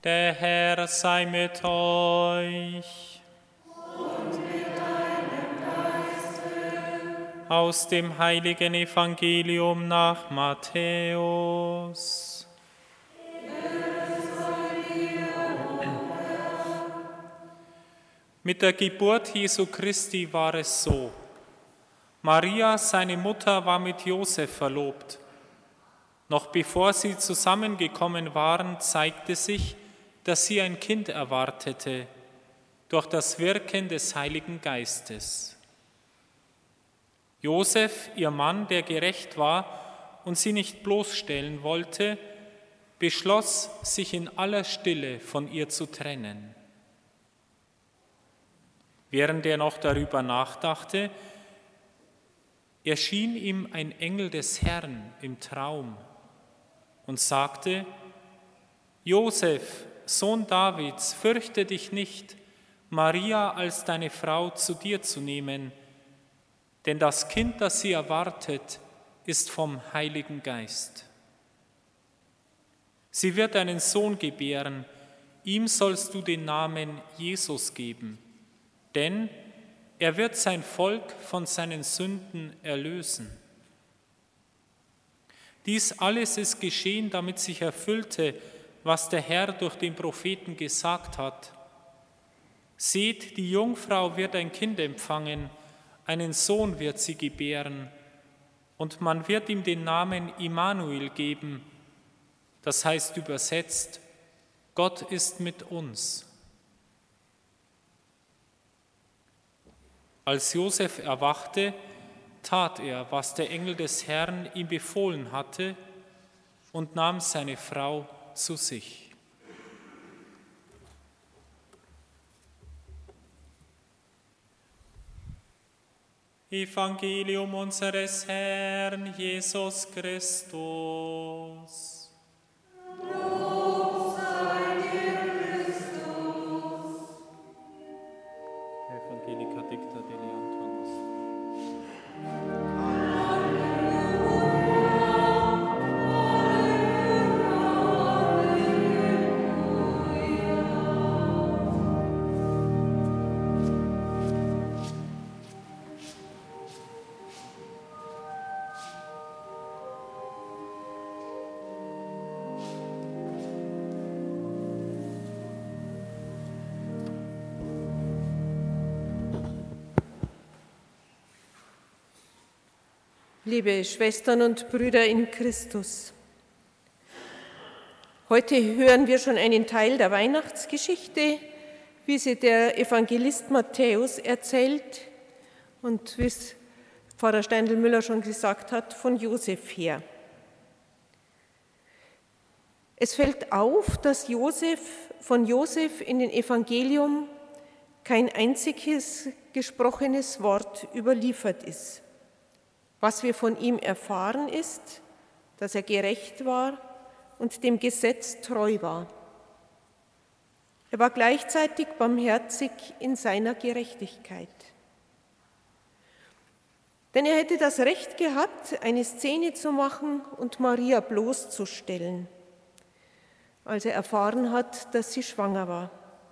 Der Herr sei mit euch. Und mit deinem Geiste. Aus dem heiligen Evangelium nach Matthäus. Mit der Geburt Jesu Christi war es so. Maria, seine Mutter, war mit Josef verlobt. Noch bevor sie zusammengekommen waren, zeigte sich, dass sie ein Kind erwartete, durch das Wirken des Heiligen Geistes. Josef, ihr Mann, der gerecht war und sie nicht bloßstellen wollte, beschloss, sich in aller Stille von ihr zu trennen. Während er noch darüber nachdachte, erschien ihm ein Engel des Herrn im Traum und sagte: Josef, Sohn Davids, fürchte dich nicht, Maria als deine Frau zu dir zu nehmen, denn das Kind, das sie erwartet, ist vom Heiligen Geist. Sie wird einen Sohn gebären, ihm sollst du den Namen Jesus geben, denn er wird sein Volk von seinen Sünden erlösen. Dies alles ist geschehen, damit sich erfüllte, was der Herr durch den Propheten gesagt hat. Seht, die Jungfrau wird ein Kind empfangen, einen Sohn wird sie gebären, und man wird ihm den Namen Immanuel geben, das heißt übersetzt, Gott ist mit uns. Als Josef erwachte, tat er, was der Engel des Herrn ihm befohlen hatte, und nahm seine Frau zu sich. Evangelium unseres Herrn Jesus Christus. Lob sei dir, Christus. Evangelica dicta Dei Antonis. Liebe Schwestern und Brüder in Christus, heute hören wir schon einen Teil der Weihnachtsgeschichte, wie sie der Evangelist Matthäus erzählt und wie es Pfarrer Steindl-Müller schon gesagt hat, von Josef her. Es fällt auf, dass von Josef in den Evangelium kein einziges gesprochenes Wort überliefert ist. Was wir von ihm erfahren ist, dass er gerecht war und dem Gesetz treu war. Er war gleichzeitig barmherzig in seiner Gerechtigkeit. Denn er hätte das Recht gehabt, eine Szene zu machen und Maria bloßzustellen, als er erfahren hat, dass sie schwanger war.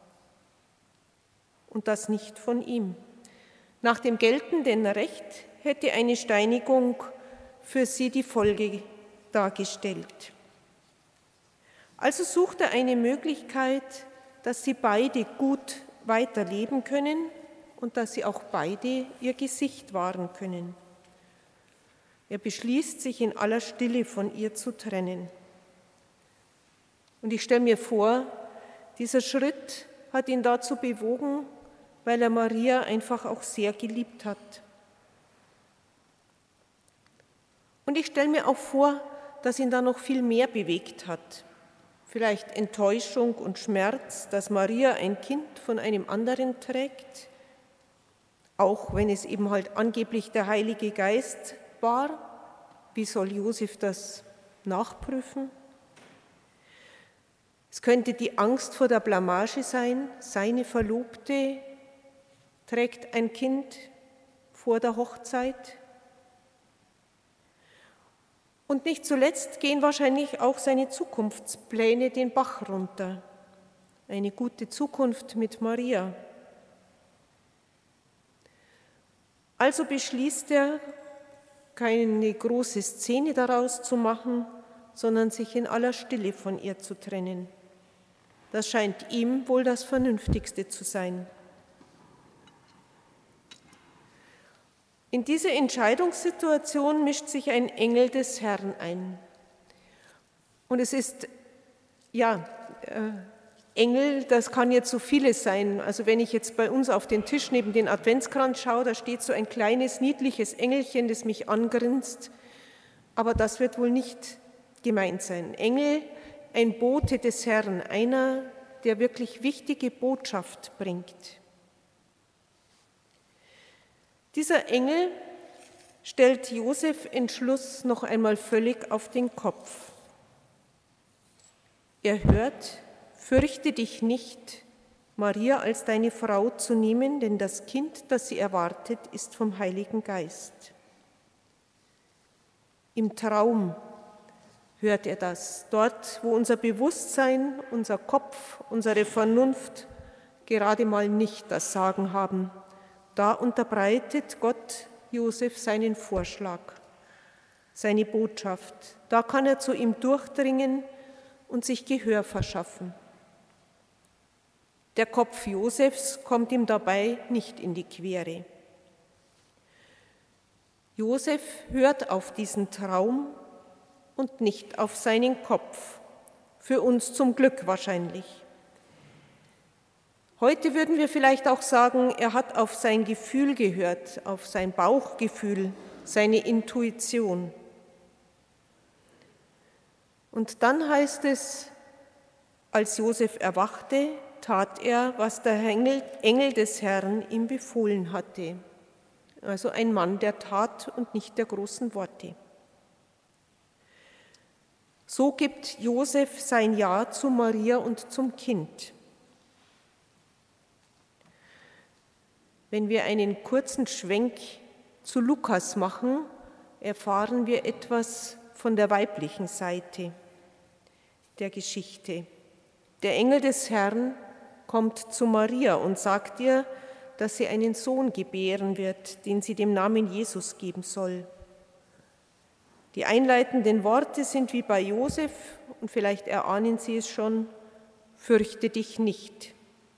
Und das nicht von ihm. Nach dem geltenden Recht hätte eine Steinigung für sie die Folge dargestellt. Also sucht er eine Möglichkeit, dass sie beide gut weiterleben können und dass sie auch beide ihr Gesicht wahren können. Er beschließt, sich in aller Stille von ihr zu trennen. Und ich stelle mir vor, dieser Schritt hat ihn dazu bewogen, weil er Maria einfach auch sehr geliebt hat. Und ich stelle mir auch vor, dass ihn da noch viel mehr bewegt hat. Vielleicht Enttäuschung und Schmerz, dass Maria ein Kind von einem anderen trägt, auch wenn es eben halt angeblich der Heilige Geist war. Wie soll Josef das nachprüfen? Es könnte die Angst vor der Blamage sein, seine Verlobte trägt ein Kind vor der Hochzeit. Und nicht zuletzt gehen wahrscheinlich auch seine Zukunftspläne den Bach runter. eine gute Zukunft mit Maria. Also beschließt er, keine große Szene daraus zu machen, sondern sich in aller Stille von ihr zu trennen. Das scheint ihm wohl das Vernünftigste zu sein. In diese Entscheidungssituation mischt sich ein Engel des Herrn ein. Und es ist, Engel, das kann jetzt so vieles sein. Also wenn ich jetzt bei uns auf den Tisch neben den Adventskranz schaue, da steht so ein kleines, niedliches Engelchen, das mich angrinst. Aber das wird wohl nicht gemeint sein. Engel, ein Bote des Herrn, einer, der wirklich wichtige Botschaft bringt. Dieser Engel stellt Josef Entschluss noch einmal völlig auf den Kopf. Er hört: Fürchte dich nicht, Maria als deine Frau zu nehmen, denn das Kind, das sie erwartet, ist vom Heiligen Geist. Im Traum hört er das, dort, wo unser Bewusstsein, unser Kopf, unsere Vernunft gerade mal nicht das Sagen haben. Da unterbreitet Gott Josef seinen Vorschlag, seine Botschaft. Da kann er zu ihm durchdringen und sich Gehör verschaffen. Der Kopf Josefs kommt ihm dabei nicht in die Quere. Josef hört auf diesen Traum und nicht auf seinen Kopf. Für uns zum Glück wahrscheinlich. Heute würden wir vielleicht auch sagen, er hat auf sein Gefühl gehört, auf sein Bauchgefühl, seine Intuition. Und dann heißt es, als Josef erwachte, tat er, was der Engel des Herrn ihm befohlen hatte. Also ein Mann der Tat und nicht der großen Worte. So gibt Josef sein Ja zu Maria und zum Kind. Wenn wir einen kurzen Schwenk zu Lukas machen, erfahren wir etwas von der weiblichen Seite der Geschichte. Der Engel des Herrn kommt zu Maria und sagt ihr, dass sie einen Sohn gebären wird, den sie dem Namen Jesus geben soll. Die einleitenden Worte sind wie bei Josef, und vielleicht erahnen Sie es schon: Fürchte dich nicht.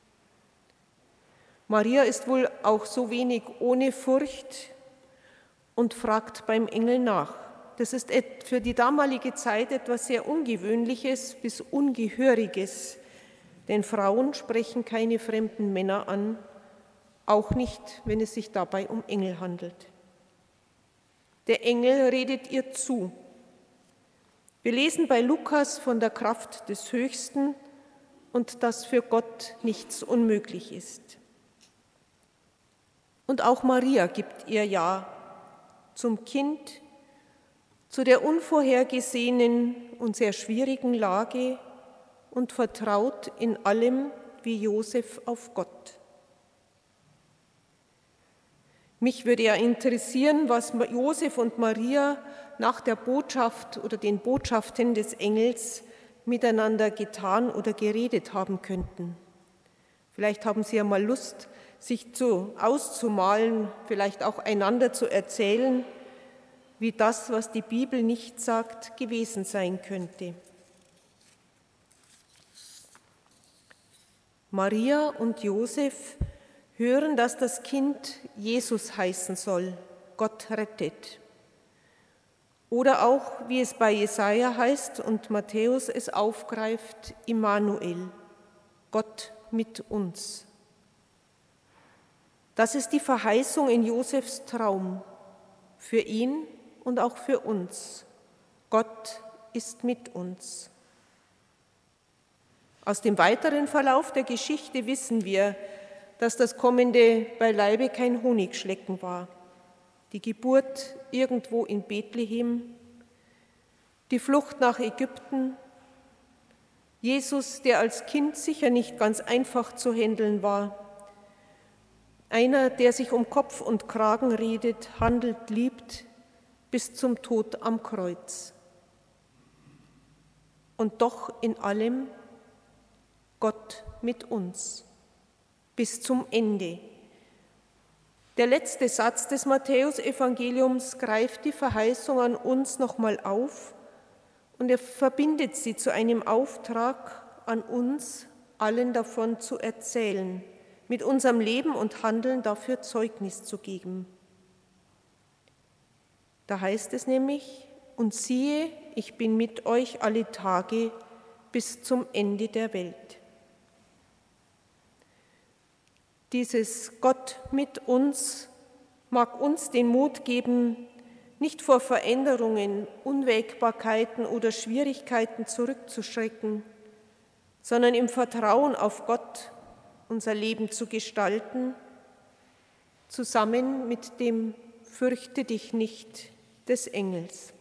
Maria ist wohl auch so wenig ohne Furcht und fragt beim Engel nach. Das ist für die damalige Zeit etwas sehr Ungewöhnliches bis Ungehöriges, denn Frauen sprechen keine fremden Männer an, auch nicht, wenn es sich dabei um Engel handelt. Der Engel redet ihr zu. Wir lesen bei Lukas von der Kraft des Höchsten und dass für Gott nichts unmöglich ist. Und auch Maria gibt ihr Ja zum Kind, zu der unvorhergesehenen und sehr schwierigen Lage und vertraut in allem wie Josef auf Gott. Mich würde ja interessieren, was Josef und Maria nach der Botschaft oder den Botschaften des Engels miteinander getan oder geredet haben könnten. Vielleicht haben sie ja mal Lust, sich auszumalen, vielleicht auch einander zu erzählen, wie das, was die Bibel nicht sagt, gewesen sein könnte. Maria und Josef hören, dass das Kind Jesus heißen soll, Gott rettet. Oder auch, wie es bei Jesaja heißt und Matthäus es aufgreift, Immanuel, Gott mit uns. Das ist die Verheißung in Josefs Traum, für ihn und auch für uns. Gott ist mit uns. Aus dem weiteren Verlauf der Geschichte wissen wir, dass das Kommende beileibe kein Honigschlecken war. Die Geburt irgendwo in Bethlehem, die Flucht nach Ägypten, Jesus, der als Kind sicher nicht ganz einfach zu handeln war, einer, der sich um Kopf und Kragen redet, handelt, liebt, bis zum Tod am Kreuz. Und doch in allem Gott mit uns bis zum Ende. Der letzte Satz des Matthäusevangeliums greift die Verheißung an uns nochmal auf und er verbindet sie zu einem Auftrag an uns, allen davon zu erzählen, mit unserem Leben und Handeln dafür Zeugnis zu geben. Da heißt es nämlich, und siehe, ich bin mit euch alle Tage bis zum Ende der Welt. Dieses Gott mit uns mag uns den Mut geben, nicht vor Veränderungen, Unwägbarkeiten oder Schwierigkeiten zurückzuschrecken, sondern im Vertrauen auf Gott unser Leben zu gestalten, zusammen mit dem Fürchte dich nicht des Engels.